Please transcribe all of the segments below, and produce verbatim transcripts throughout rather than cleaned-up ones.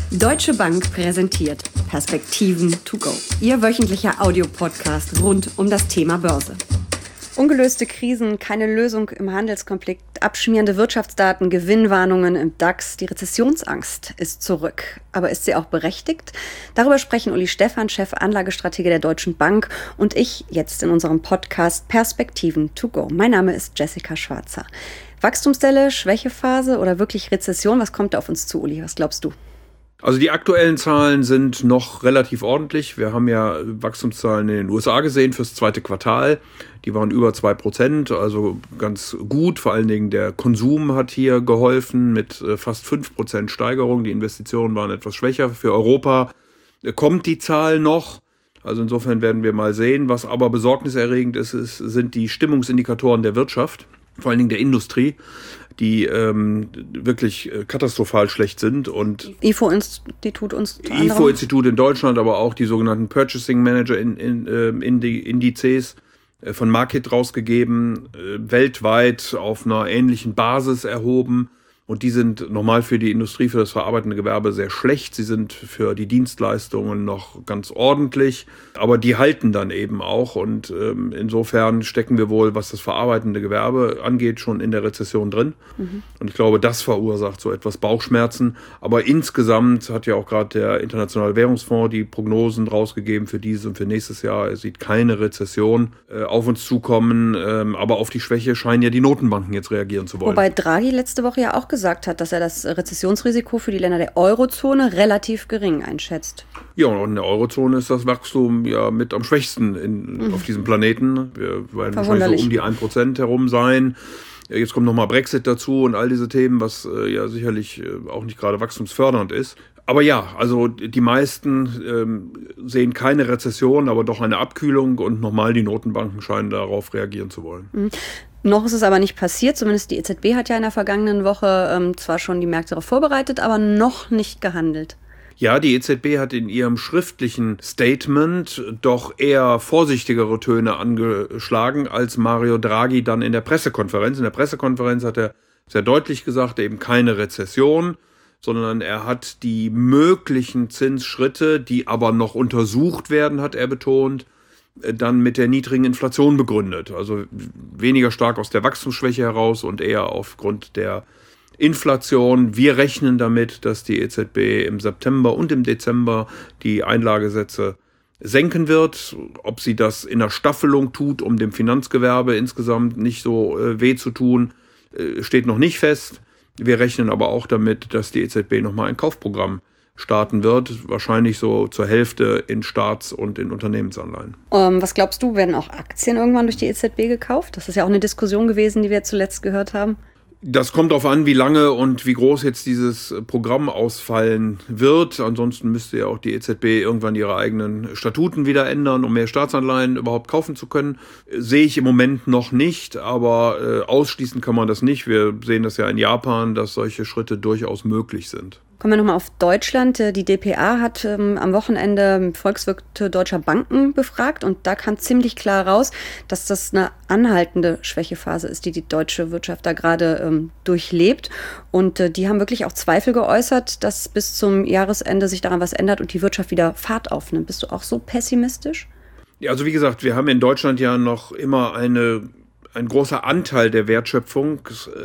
Deutsche Bank präsentiert Perspektiven to go. Ihr wöchentlicher Audiopodcast rund um das Thema Börse. Ungelöste Krisen, keine Lösung im Handelskonflikt, abschmierende Wirtschaftsdaten, Gewinnwarnungen im DAX. Die Rezessionsangst ist zurück. Aber ist sie auch berechtigt? Darüber sprechen Uli Stephan, Chef Anlagestratege der Deutschen Bank, und ich jetzt in unserem Podcast Perspektiven to go. Mein Name ist Jessica Schwarzer. Wachstumsdelle, Schwächephase oder wirklich Rezession? Was kommt da auf uns zu, Uli? Was glaubst du? Also die aktuellen Zahlen sind noch relativ ordentlich. Wir haben ja Wachstumszahlen in den U S A gesehen fürs zweite Quartal. Die waren über zwei Prozent, also ganz gut. Vor allen Dingen der Konsum hat hier geholfen mit fast fünf Prozent Steigerung. Die Investitionen waren etwas schwächer. Für Europa kommt die Zahl noch. Also insofern werden wir mal sehen. Was aber besorgniserregend ist, ist sind die Stimmungsindikatoren der Wirtschaft, vor allen Dingen der Industrie, die ähm, wirklich äh, katastrophal schlecht sind. Und I F O-Institut uns I F O-Institut in Deutschland, aber auch die sogenannten Purchasing Manager in, in, äh, in die Indizes äh, von Market rausgegeben, äh, weltweit auf einer ähnlichen Basis erhoben. Und die sind normal für die Industrie, für das verarbeitende Gewerbe sehr schlecht. Sie sind für die Dienstleistungen noch ganz ordentlich, aber die halten dann eben auch. Und ähm, insofern stecken wir wohl, was das verarbeitende Gewerbe angeht, schon in der Rezession drin. Mhm. Und ich glaube, das verursacht so etwas Bauchschmerzen. Aber insgesamt hat ja auch gerade der Internationale Währungsfonds die Prognosen rausgegeben für dieses und für nächstes Jahr. Er sieht keine Rezession äh, auf uns zukommen. Ähm, aber auf die Schwäche scheinen ja die Notenbanken jetzt reagieren zu wollen. Wobei Draghi letzte Woche ja auch gesagt gesagt hat, dass er das Rezessionsrisiko für die Länder der Eurozone relativ gering einschätzt. Ja, und in der Eurozone ist das Wachstum ja mit am schwächsten in, mhm. auf diesem Planeten. Wir werden wahrscheinlich so um die ein Prozent herum sein. Jetzt kommt nochmal Brexit dazu und all diese Themen, was äh, ja sicherlich äh, auch nicht gerade wachstumsfördernd ist. Aber ja, also die meisten ähm, sehen keine Rezession, aber doch eine Abkühlung, und nochmal die Notenbanken scheinen darauf reagieren zu wollen. Mhm. Noch ist es aber nicht passiert, zumindest die E Z B hat ja in der vergangenen Woche ähm, zwar schon die Märkte darauf vorbereitet, aber noch nicht gehandelt. Ja, die E Z B hat in ihrem schriftlichen Statement doch eher vorsichtigere Töne angeschlagen als Mario Draghi dann in der Pressekonferenz. In der Pressekonferenz hat er sehr deutlich gesagt, eben keine Rezession, sondern er hat die möglichen Zinsschritte, die aber noch untersucht werden, hat er betont, dann mit der niedrigen Inflation begründet. Also weniger stark aus der Wachstumsschwäche heraus und eher aufgrund der Inflation. Wir rechnen damit, dass die E Z B im September und im Dezember die Einlagesätze senken wird. Ob sie das in der Staffelung tut, um dem Finanzgewerbe insgesamt nicht so äh, weh zu tun, äh, steht noch nicht fest. Wir rechnen aber auch damit, dass die E Z B nochmal ein Kaufprogramm starten wird, wahrscheinlich so zur Hälfte in Staats- und in Unternehmensanleihen. Um, was glaubst du, werden auch Aktien irgendwann durch die E Z B gekauft? Das ist ja auch eine Diskussion gewesen, die wir zuletzt gehört haben. Das kommt darauf an, wie lange und wie groß jetzt dieses Programm ausfallen wird. Ansonsten müsste ja auch die E Z B irgendwann ihre eigenen Statuten wieder ändern, um mehr Staatsanleihen überhaupt kaufen zu können. Sehe ich im Moment noch nicht, aber äh, ausschließen kann man das nicht. Wir sehen das ja in Japan, dass solche Schritte durchaus möglich sind. Kommen wir nochmal auf Deutschland. Die D P A hat ähm, am Wochenende Volkswirte deutscher Banken befragt, und da kam ziemlich klar raus, dass das eine anhaltende Schwächephase ist, die die deutsche Wirtschaft da gerade ähm, durchlebt. Und äh, die haben wirklich auch Zweifel geäußert, dass bis zum Jahresende sich daran was ändert und die Wirtschaft wieder Fahrt aufnimmt. Bist du auch so pessimistisch? Ja, also wie gesagt, wir haben in Deutschland ja noch immer eine Ein großer Anteil der Wertschöpfung,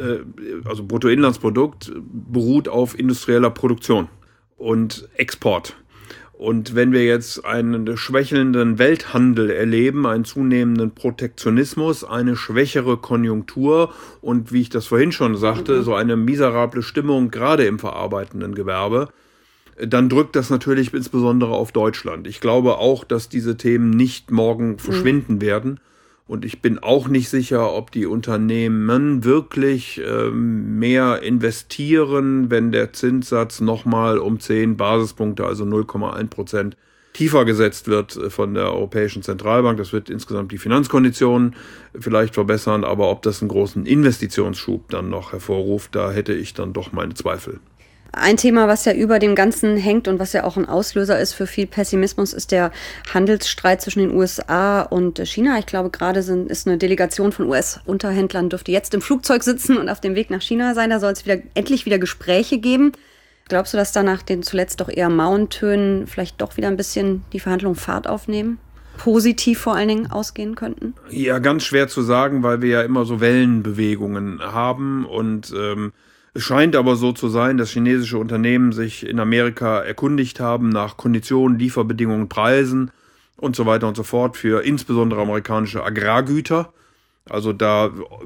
also Bruttoinlandsprodukt, beruht auf industrieller Produktion und Export. Und wenn wir jetzt einen schwächelnden Welthandel erleben, einen zunehmenden Protektionismus, eine schwächere Konjunktur und, wie ich das vorhin schon sagte, so eine miserable Stimmung gerade im verarbeitenden Gewerbe, dann drückt das natürlich insbesondere auf Deutschland. Ich glaube auch, dass diese Themen nicht morgen verschwinden mhm. werden. Und ich bin auch nicht sicher, ob die Unternehmen wirklich ähm, mehr investieren, wenn der Zinssatz nochmal um zehn Basispunkte, also null Komma eins Prozent, tiefer gesetzt wird von der Europäischen Zentralbank. Das wird insgesamt die Finanzkonditionen vielleicht verbessern, aber ob das einen großen Investitionsschub dann noch hervorruft, da hätte ich dann doch meine Zweifel. Ein Thema, was ja über dem Ganzen hängt und was ja auch ein Auslöser ist für viel Pessimismus, ist der Handelsstreit zwischen den U S A und China. Ich glaube, gerade sind, ist eine Delegation von U S-Unterhändlern, dürfte jetzt im Flugzeug sitzen und auf dem Weg nach China sein. Da soll es wieder, endlich wieder Gespräche geben. Glaubst du, dass da nach den zuletzt doch eher mauen Tönen vielleicht doch wieder ein bisschen die Verhandlungen Fahrt aufnehmen? Positiv vor allen Dingen ausgehen könnten? Ja, ganz schwer zu sagen, weil wir ja immer so Wellenbewegungen haben und ähm, es scheint aber so zu sein, dass chinesische Unternehmen sich in Amerika erkundigt haben nach Konditionen, Lieferbedingungen, Preisen und so weiter und so fort für insbesondere amerikanische Agrargüter. Also da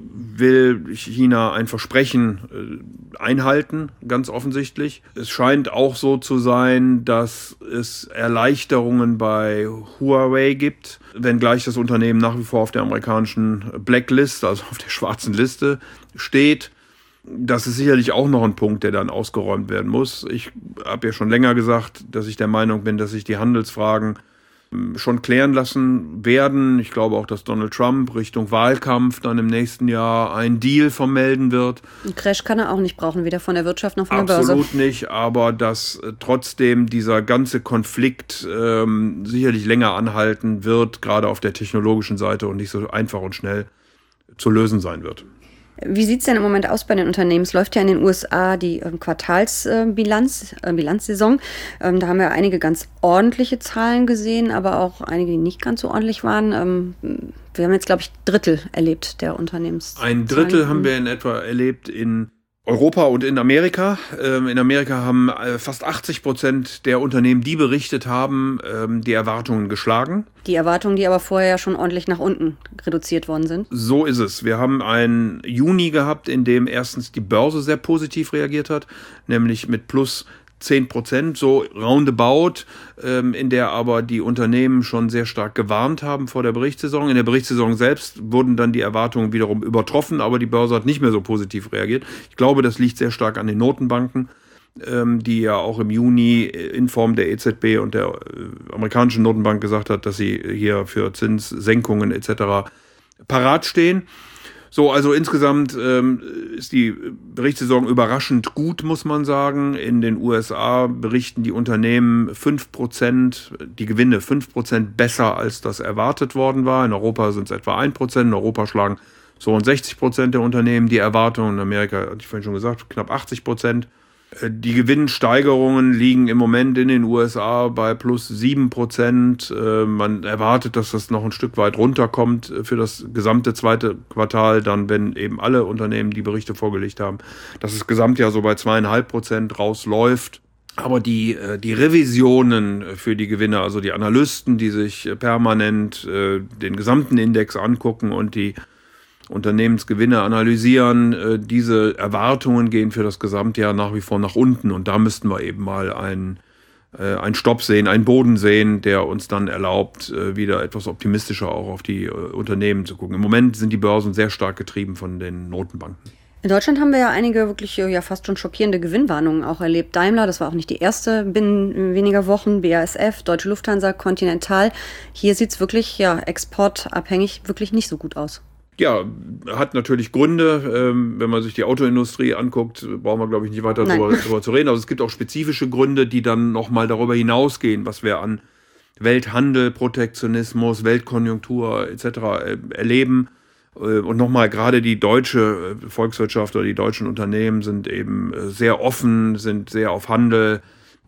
will China ein Versprechen äh, einhalten, ganz offensichtlich. Es scheint auch so zu sein, dass es Erleichterungen bei Huawei gibt, wenngleich das Unternehmen nach wie vor auf der amerikanischen Blacklist, also auf der schwarzen Liste, steht. Das ist sicherlich auch noch ein Punkt, der dann ausgeräumt werden muss. Ich habe ja schon länger gesagt, dass ich der Meinung bin, dass sich die Handelsfragen schon klären lassen werden. Ich glaube auch, dass Donald Trump Richtung Wahlkampf dann im nächsten Jahr einen Deal vermelden wird. Ein Crash kann er auch nicht brauchen, weder von der Wirtschaft noch von der Börse. Absolut nicht, aber dass äh, trotzdem dieser ganze Konflikt ähm, sicherlich länger anhalten wird, gerade auf der technologischen Seite und nicht so einfach und schnell zu lösen sein wird. Wie sieht es denn im Moment aus bei den Unternehmen? Es läuft ja in den U S A die ähm, Quartalsbilanz, äh, Bilanzsaison. Ähm, da haben wir einige ganz ordentliche Zahlen gesehen, aber auch einige, die nicht ganz so ordentlich waren. Ähm, wir haben jetzt, glaube ich, Drittel erlebt der Unternehmenszahlen. Ein Drittel haben wir in etwa erlebt in Europa und in Amerika. Ähm, in Amerika haben äh, fast achtzig Prozent der Unternehmen, die berichtet haben, ähm, die Erwartungen geschlagen. Die Erwartungen, die aber vorher ja schon ordentlich nach unten reduziert worden sind. So ist es. Wir haben einen Juni gehabt, in dem erstens die Börse sehr positiv reagiert hat, nämlich mit plus zehn Prozent, so roundabout, ähm, in der aber die Unternehmen schon sehr stark gewarnt haben vor der Berichtssaison. In der Berichtssaison selbst wurden dann die Erwartungen wiederum übertroffen, aber die Börse hat nicht mehr so positiv reagiert. Ich glaube, das liegt sehr stark an den Notenbanken, ähm, die ja auch im Juni in Form der E Z B und der äh, amerikanischen Notenbank gesagt hat, dass sie hier für Zinssenkungen et cetera parat stehen. So, also insgesamt ähm, ist die Berichtssaison überraschend gut, muss man sagen. In den U S A berichten die Unternehmen fünf Prozent, die Gewinne fünf Prozent besser, als das erwartet worden war. In Europa sind es etwa ein Prozent. In Europa schlagen so sechzig Prozent der Unternehmen die Erwartungen. In Amerika, hatte ich vorhin schon gesagt, knapp achtzig Prozent. Die Gewinnsteigerungen liegen im Moment in den U S A bei plus sieben Prozent. Man erwartet, dass das noch ein Stück weit runterkommt für das gesamte zweite Quartal, dann, wenn eben alle Unternehmen die Berichte vorgelegt haben, dass das Gesamtjahr so bei zweieinhalb Prozent rausläuft. Aber die, die Revisionen für die Gewinne, also die Analysten, die sich permanent den gesamten Index angucken und die Unternehmensgewinne analysieren, diese Erwartungen gehen für das Gesamtjahr nach wie vor nach unten und da müssten wir eben mal einen, einen Stopp sehen, einen Boden sehen, der uns dann erlaubt, wieder etwas optimistischer auch auf die Unternehmen zu gucken. Im Moment sind die Börsen sehr stark getrieben von den Notenbanken. In Deutschland haben wir ja einige wirklich ja fast schon schockierende Gewinnwarnungen auch erlebt. Daimler, das war auch nicht die erste binnen weniger Wochen, B A S F, Deutsche Lufthansa, Continental. Hier sieht es wirklich ja exportabhängig wirklich nicht so gut aus. Ja, hat natürlich Gründe. Ähm, wenn man sich die Autoindustrie anguckt, brauchen wir, glaube ich, nicht weiter darüber, darüber zu reden. Also es gibt auch spezifische Gründe, die dann nochmal darüber hinausgehen, was wir an Welthandel, Protektionismus, Weltkonjunktur et cetera erleben. Und nochmal, gerade die deutsche Volkswirtschaft oder die deutschen Unternehmen sind eben sehr offen, sind sehr auf Handel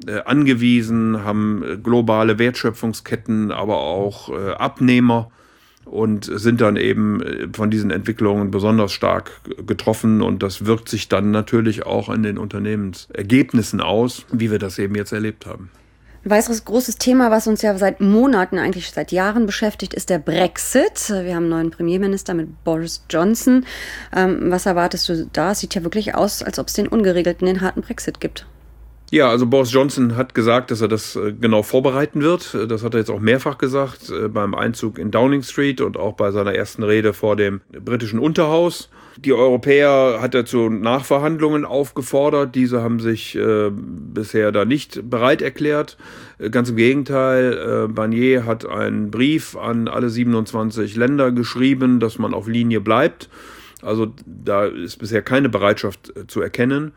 angewiesen, haben globale Wertschöpfungsketten, aber auch Abnehmer. Und sind dann eben von diesen Entwicklungen besonders stark getroffen. Und das wirkt sich dann natürlich auch in den Unternehmensergebnissen aus, wie wir das eben jetzt erlebt haben. Ein weiteres großes Thema, was uns ja seit Monaten, eigentlich seit Jahren beschäftigt, ist der Brexit. Wir haben einen neuen Premierminister mit Boris Johnson. Ähm, was erwartest du da? Es sieht ja wirklich aus, als ob es den ungeregelten, den harten Brexit gibt. Ja, also Boris Johnson hat gesagt, dass er das genau vorbereiten wird. Das hat er jetzt auch mehrfach gesagt, beim Einzug in Downing Street und auch bei seiner ersten Rede vor dem britischen Unterhaus. Die Europäer hat er zu Nachverhandlungen aufgefordert. Diese haben sich äh, bisher da nicht bereit erklärt. Ganz im Gegenteil, äh, Barnier hat einen Brief an alle siebenundzwanzig Länder geschrieben, dass man auf Linie bleibt. Also da ist bisher keine Bereitschaft äh, zu erkennen.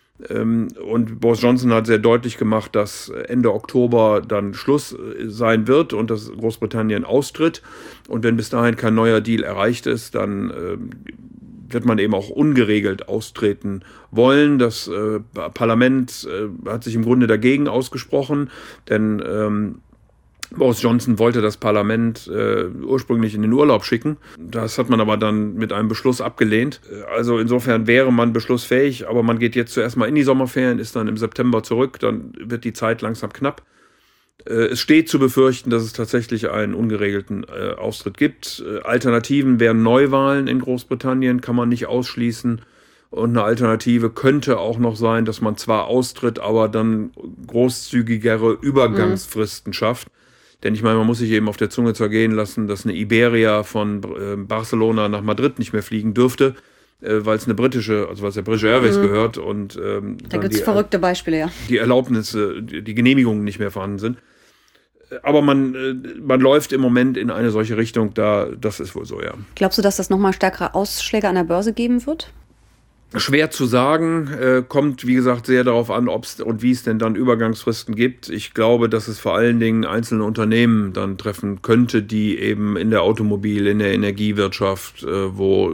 Und Boris Johnson hat sehr deutlich gemacht, dass Ende Oktober dann Schluss sein wird und dass Großbritannien austritt. Und wenn bis dahin kein neuer Deal erreicht ist, dann wird man eben auch ungeregelt austreten wollen. Das äh, Parlament äh, hat sich im Grunde dagegen ausgesprochen, denn ähm, Boris Johnson wollte das Parlament äh, ursprünglich in den Urlaub schicken. Das hat man aber dann mit einem Beschluss abgelehnt. Also insofern wäre man beschlussfähig, aber man geht jetzt zuerst mal in die Sommerferien, ist dann im September zurück, dann wird die Zeit langsam knapp. Äh, es steht zu befürchten, dass es tatsächlich einen ungeregelten äh, Austritt gibt. Äh, Alternativen wären Neuwahlen in Großbritannien, kann man nicht ausschließen. Und eine Alternative könnte auch noch sein, dass man zwar austritt, aber dann großzügigere Übergangsfristen mhm. schafft. Denn ich meine, man muss sich eben auf der Zunge zergehen lassen, dass eine Iberia von äh, Barcelona nach Madrid nicht mehr fliegen dürfte, äh, weil es eine britische, also weil es der British Airways mhm. gehört. Und ähm, da gibt es verrückte Beispiele, ja. Die Erlaubnisse, die, die Genehmigungen nicht mehr vorhanden sind. Aber man, äh, man läuft im Moment in eine solche Richtung, da, das ist wohl so, ja. Glaubst du, dass das nochmal stärkere Ausschläge an der Börse geben wird? Schwer zu sagen, äh, kommt wie gesagt sehr darauf an, ob es und wie es denn dann Übergangsfristen gibt. Ich glaube, dass es vor allen Dingen einzelne Unternehmen dann treffen könnte, die eben in der Automobil-, in der Energiewirtschaft, äh, wo äh,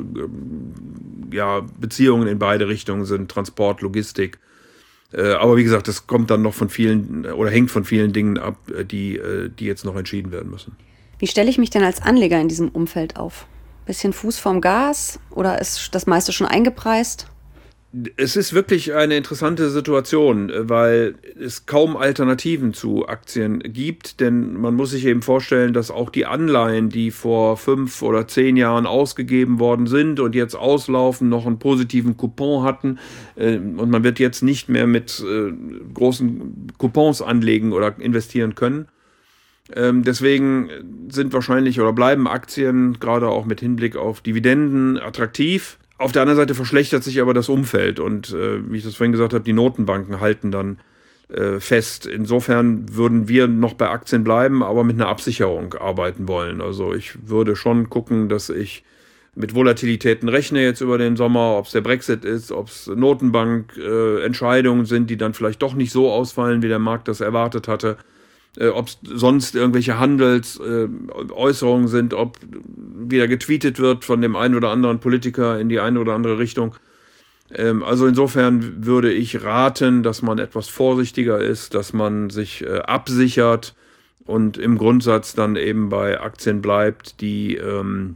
ja Beziehungen in beide Richtungen sind, Transport, Logistik. Äh, aber wie gesagt, das kommt dann noch von vielen oder hängt von vielen Dingen ab, die, äh, die jetzt noch entschieden werden müssen. Wie stelle ich mich denn als Anleger in diesem Umfeld auf? Bisschen Fuß vorm Gas oder ist das meiste schon eingepreist? Es ist wirklich eine interessante Situation, weil es kaum Alternativen zu Aktien gibt, denn man muss sich eben vorstellen, dass auch die Anleihen, die vor fünf oder zehn Jahren ausgegeben worden sind und jetzt auslaufen, noch einen positiven Coupon hatten und man wird jetzt nicht mehr mit großen Coupons anlegen oder investieren können. Deswegen sind wahrscheinlich oder bleiben Aktien, gerade auch mit Hinblick auf Dividenden, attraktiv. Auf der anderen Seite verschlechtert sich aber das Umfeld und äh, wie ich das vorhin gesagt habe, die Notenbanken halten dann äh, fest. Insofern würden wir noch bei Aktien bleiben, aber mit einer Absicherung arbeiten wollen. Also ich würde schon gucken, dass ich mit Volatilitäten rechne jetzt über den Sommer, ob es der Brexit ist, ob es Notenbank-Entscheidungen äh, sind, die dann vielleicht doch nicht so ausfallen, wie der Markt das erwartet hatte. Äh, ob es sonst irgendwelche Handelsäußerungen äh, sind, ob wieder getweetet wird von dem einen oder anderen Politiker in die eine oder andere Richtung. Ähm, also insofern würde ich raten, dass man etwas vorsichtiger ist, dass man sich äh, absichert und im Grundsatz dann eben bei Aktien bleibt, die, ähm,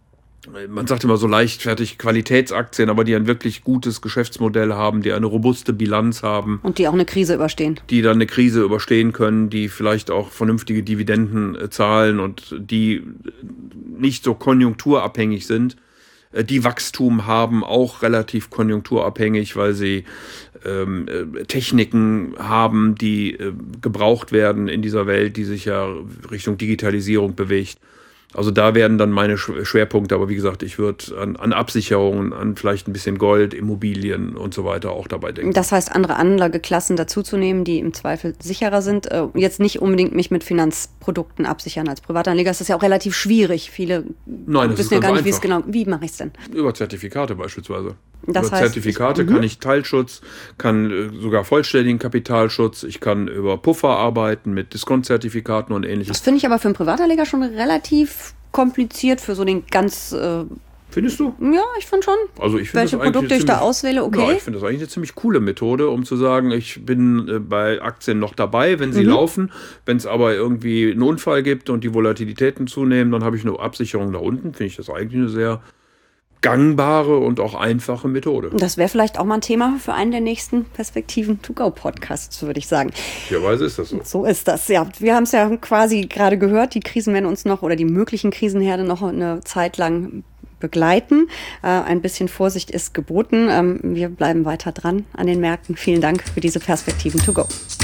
man sagt immer so leichtfertig Qualitätsaktien, aber die ein wirklich gutes Geschäftsmodell haben, die eine robuste Bilanz haben. Und die auch eine Krise überstehen. Die dann eine Krise überstehen können, die vielleicht auch vernünftige Dividenden äh, zahlen und die nicht so konjunkturabhängig sind. Äh, die Wachstum haben, auch relativ konjunkturabhängig, weil sie ähm, äh, Techniken haben, die äh, gebraucht werden in dieser Welt, die sich ja Richtung Digitalisierung bewegt. Also da werden dann meine Schwerpunkte, aber wie gesagt, ich würde an, an Absicherungen, an vielleicht ein bisschen Gold, Immobilien und so weiter auch dabei denken. Das heißt, andere Anlageklassen dazuzunehmen, die im Zweifel sicherer sind. Äh, jetzt nicht unbedingt mich mit Finanzprodukten absichern als Privatanleger. Das ist ja auch relativ schwierig. Viele Nein, das wissen ja gar nicht, wie es genau. Wie mache ich es denn? Über Zertifikate beispielsweise. Das über heißt, Zertifikate ich, kann ich Teilschutz, kann äh, sogar vollständigen Kapitalschutz. Ich kann über Puffer arbeiten mit Diskontzertifikaten und ähnliches. Das finde ich aber für einen Privatanleger schon relativ kompliziert für so den ganz... Äh, Findest du? Ja, ich finde schon. Also ich Welche das Produkte ich da auswähle, okay. Ja, ich finde das eigentlich eine ziemlich coole Methode, um zu sagen, ich bin äh, bei Aktien noch dabei, wenn sie mhm. laufen. Wenn es aber irgendwie einen Unfall gibt und die Volatilitäten zunehmen, dann habe ich eine Absicherung nach unten. Finde ich das eigentlich eine sehr gangbare und auch einfache Methode. Das wäre vielleicht auch mal ein Thema für einen der nächsten Perspektiven-to-go-Podcasts, würde ich sagen. Möglicherweise ist das so. So ist das, ja. Wir haben es ja quasi gerade gehört, die Krisen werden uns noch oder die möglichen Krisenherde noch eine Zeit lang begleiten. Äh, ein bisschen Vorsicht ist geboten. Ähm, wir bleiben weiter dran an den Märkten. Vielen Dank für diese Perspektiven-to-go.